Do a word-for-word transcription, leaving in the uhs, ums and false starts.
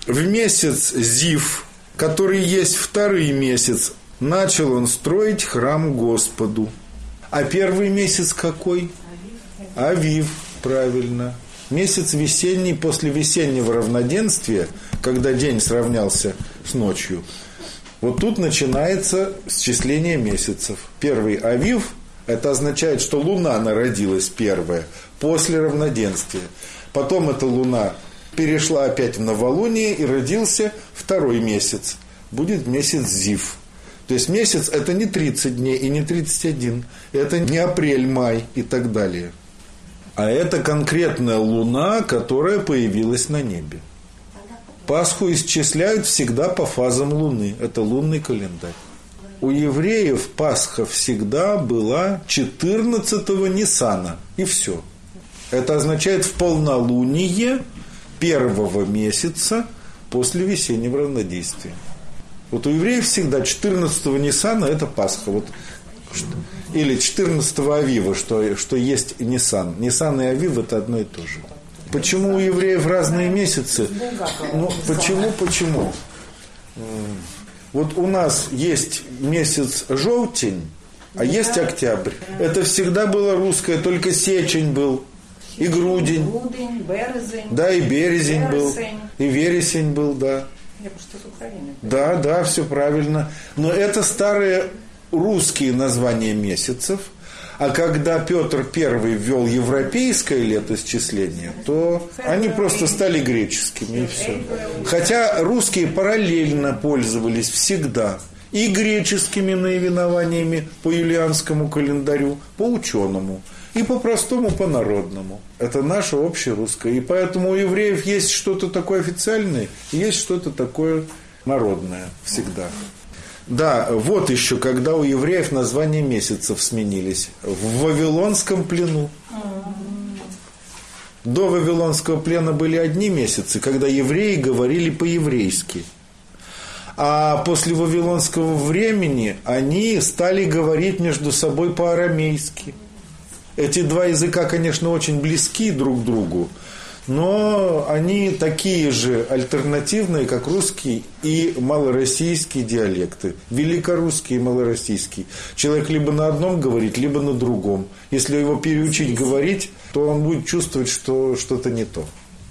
В месяц Зив, который есть второй месяц, начал он строить храм Господу. А первый месяц какой? Авив, правильно. Месяц весенний после весеннего равноденствия, когда день сравнялся с ночью. Вот тут начинается счисление месяцев. Первый Авив, это означает, что луна народилась первая после равноденствия. Потом эта луна перешла опять в новолуние и родился второй месяц. Будет месяц Зив. То есть месяц это не тридцать дней и не тридцать один. Это не апрель, май и так далее. А это конкретная луна, которая появилась на небе. Пасху исчисляют всегда по фазам луны. Это лунный календарь. У евреев Пасха всегда была четырнадцатого Ниссана. И все. Это означает в полнолуние первого месяца после весеннего равнодействия. Вот у евреев всегда четырнадцатого Ниссана это Пасха. Вот. Или четырнадцатого Авива, что, что есть Ниссан. Ниссан и Авив это одно и то же. Почему у евреев разные месяцы? Ну, почему, почему? Вот у нас есть месяц желтень, а есть октябрь. Это всегда было русское, только сечень был. И грудень. Да, и березень был. И вересень был, да. Да, да, все правильно. Но это старые русские названия месяцев. А когда Петр Первый ввел европейское летоисчисление, то они просто стали греческими, и все. Хотя русские параллельно пользовались всегда и греческими наименованиями по юлианскому календарю, по ученому, и по-простому, по-народному. Это наше общее русское. И поэтому у евреев есть что-то такое официальное, и есть что-то такое народное всегда. Да, вот еще, когда у евреев названия месяцев сменились. В Вавилонском плену. До Вавилонского плена были одни месяцы, когда евреи говорили по-еврейски. А после Вавилонского времени они стали говорить между собой по-арамейски. Эти два языка, конечно, очень близки друг к другу, но они такие же альтернативные, как русский и малороссийский диалекты. Великорусский и малороссийский. Человек либо на одном говорит, либо на другом. Если его переучить говорить, то он будет чувствовать, что что-то не то.